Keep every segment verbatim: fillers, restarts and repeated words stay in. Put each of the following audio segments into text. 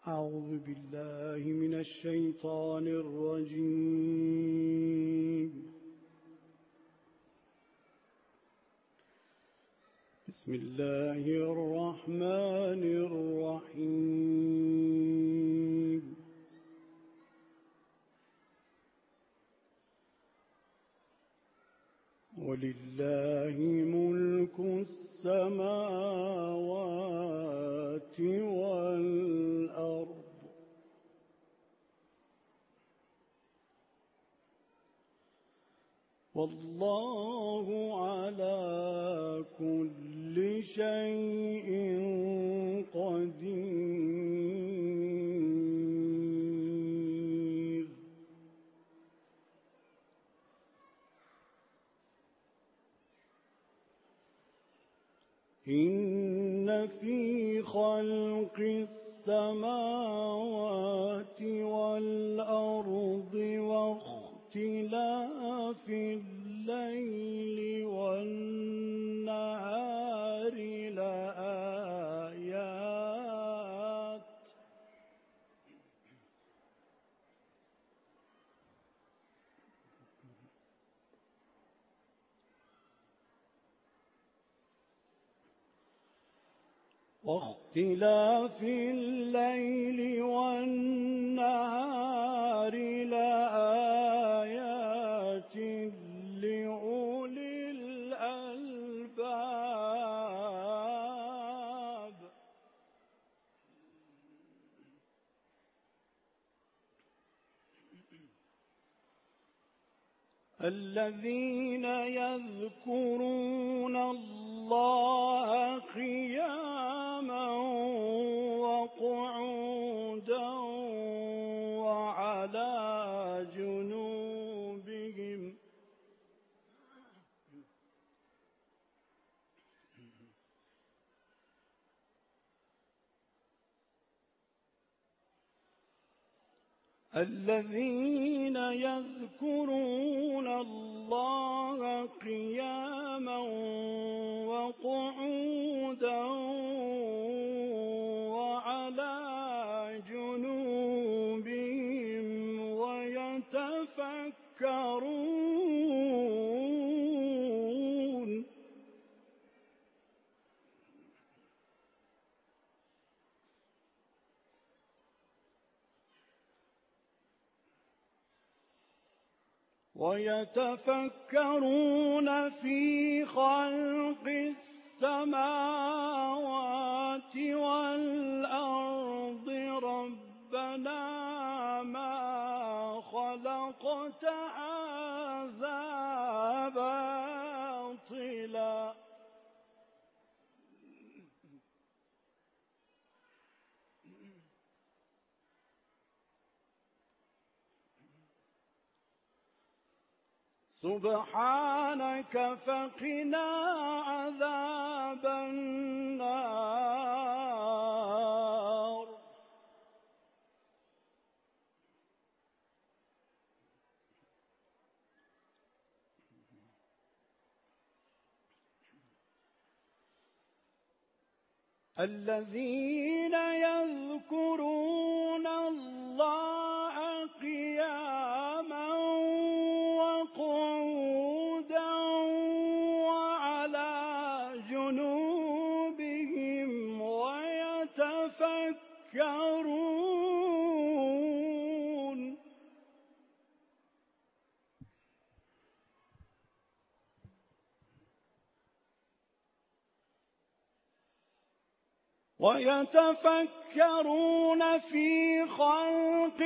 أعوذ بالله من الشيطان الرجيم. بسم الله الرحمن الرحيم. ولله ملك السماوات والأرض والله على كل شيء قدير. إن في خلق السماوات والأرض واختلاف الليل والنهار لآيات واختلاف الليل والنهار لآيات لأولي الألباب. الذين يذكرون الله قياما وقعودا وعلى جنوبهم الذين يذكرون الله قياما وقعودا وعلى جنوبهم ويتفكرون ويتفكرون في خلق السماوات والأرض ربنا ما خلقت هذا باطلا سبحانك فقنا عذاب النار. الذين يذكرون الله قياما وقعودا وعلى جنوبهم ويتفكرون ويتفكرون في خلق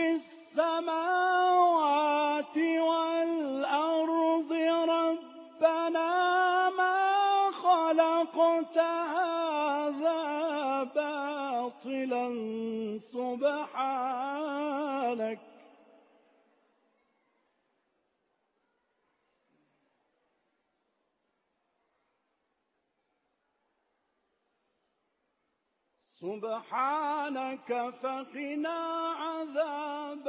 السماوات والأرض ربنا ما خلقت هذا باطلا سبحانك سبحانك فقنا عذاب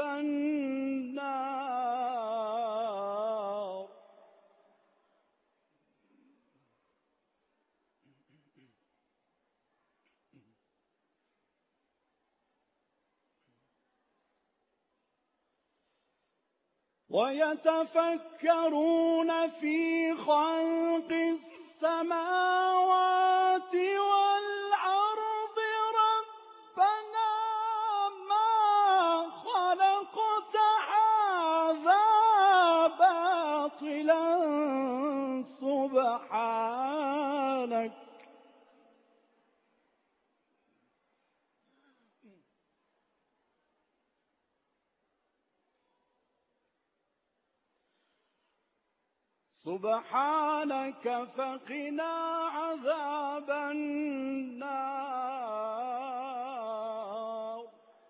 النار. ويتفكرون في خلق السماوات والأرض ربنا ما خلقت هذا باطلا سبحانك سبحانك فقنا عذاب النار.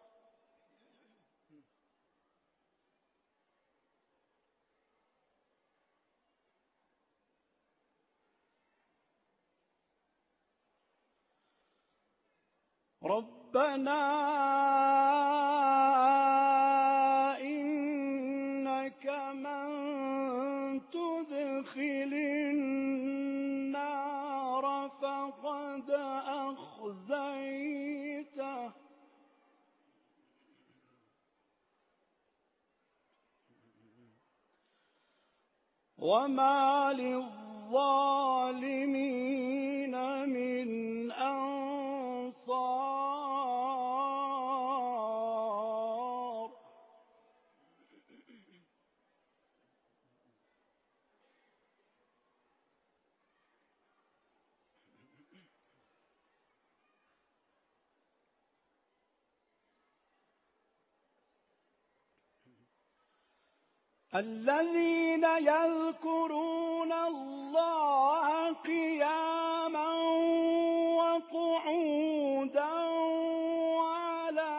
ربنا إنك من تدخل النار فقد أخزيته وما للظالمين من أنصار. الذين يذكرون الله قياما وقعودا وعلى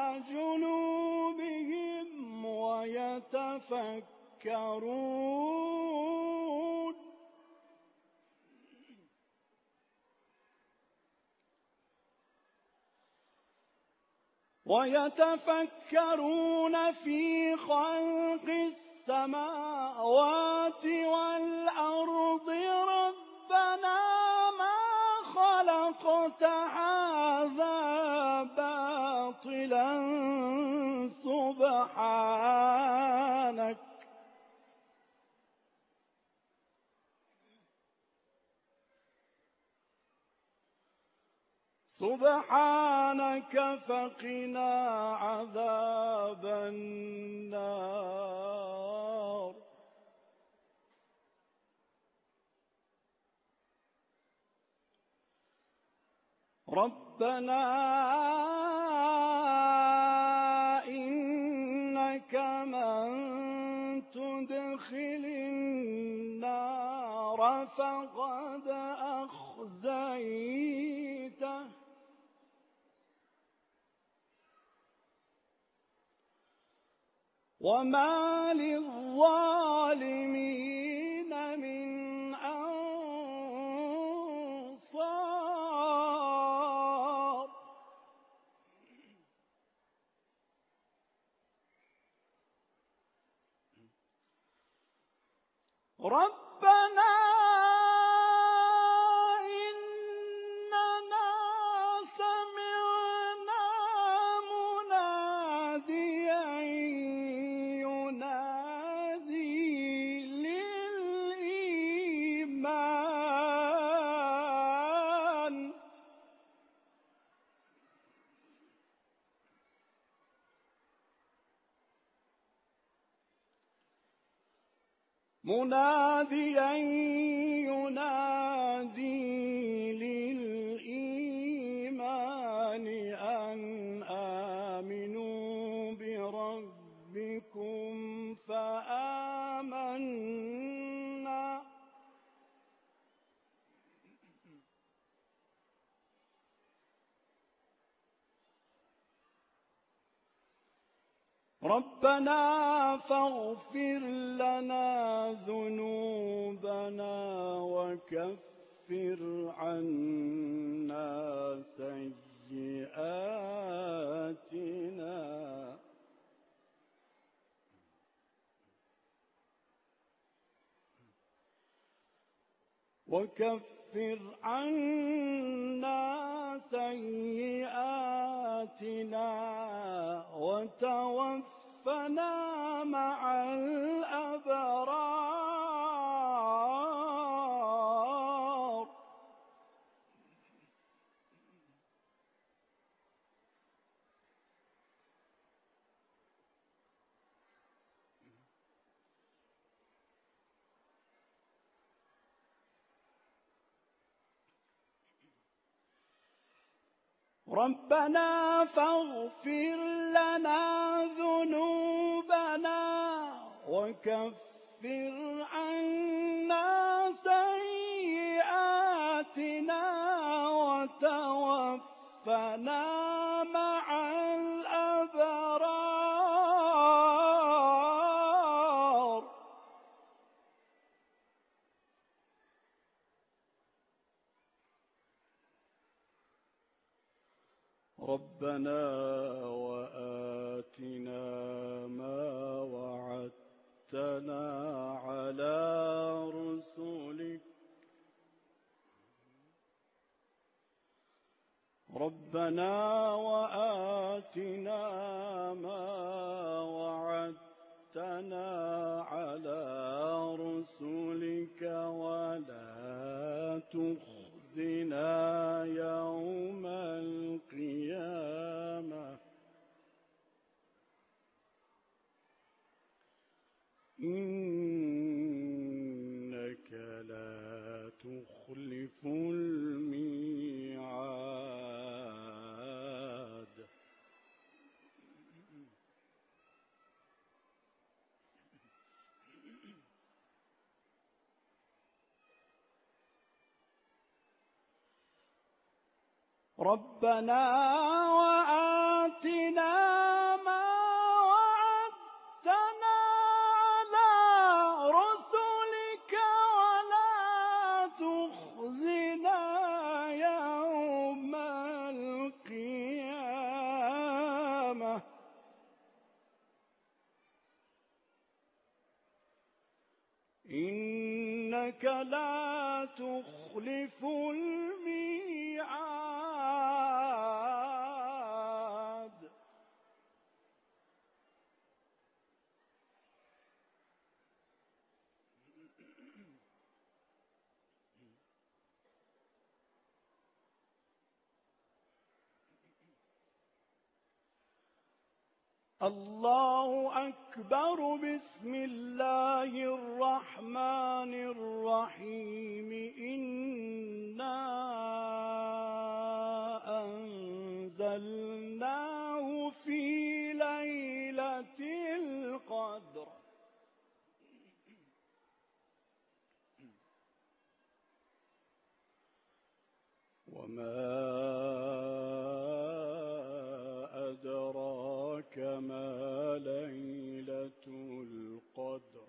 جنوبهم ويتفكرون ويتفكرون في خلق السماوات والأرض ربنا ما خلقت هذا باطلا سبحانك سبحانك فقنا عذاب النار. ربنا إنك من تدخل النار فقد أخزيته وما للظالمين من أنصار. ربنا إننا سمعنا مناديا ينادي للإيمان مناديا ينادي للإيمان أن آمنوا بربكم فآمنا ربنا فاغفر لنا ذنوبنا وكفر عنا سيئاتنا وكفر عنا سيئاتنا وتوفنا مع الأبرار. ربنا فاغفر لنا ذنوبنا وكفر عنا سيئاتنا وتوفنا مع الأبرار. ربنا وآتنا ما وعدتنا على رسلك ربنا وآتنا ما وعدتنا على رسلك ولا تخزنا يوم القيامة إنك لا تخلف الميعاد. ربنا وآتنا ما وعدتنا على رسلك ولا تخزنا يوم القيامة إنك لا تخلف الميعاد. الله أكبر. بسم الله الرحمن الرحيم. إنا أنزلناه في ليلة القدر وما أدراك ما ليلة القدر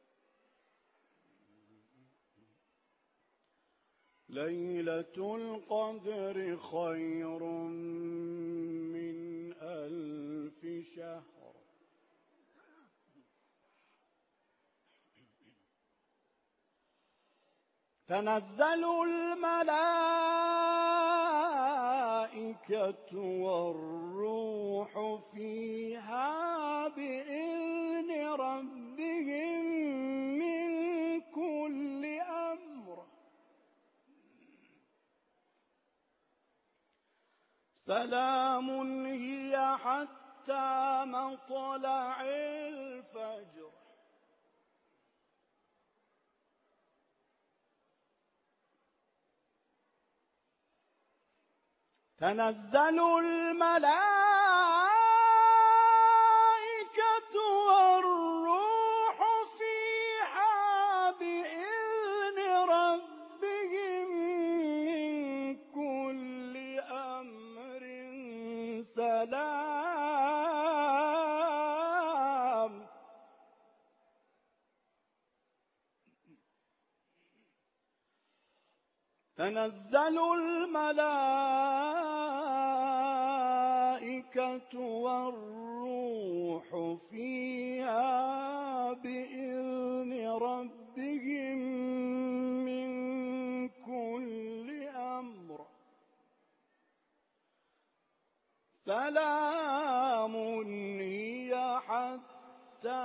ليلة القدر خير من ألف شهر. تنزل الملائكة والروح فيها بإذن ربهم من كل أمر سلام هي حتى مطلع الفجر. تنزل الملائكة والروح فيها بإذن ربهم من كل أمر سلام تنزل الملائكة والروح فيها بإذن ربهم من كل أمر سلام هي حتى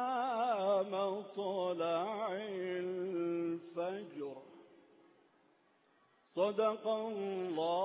مطلع الفجر. صدق الله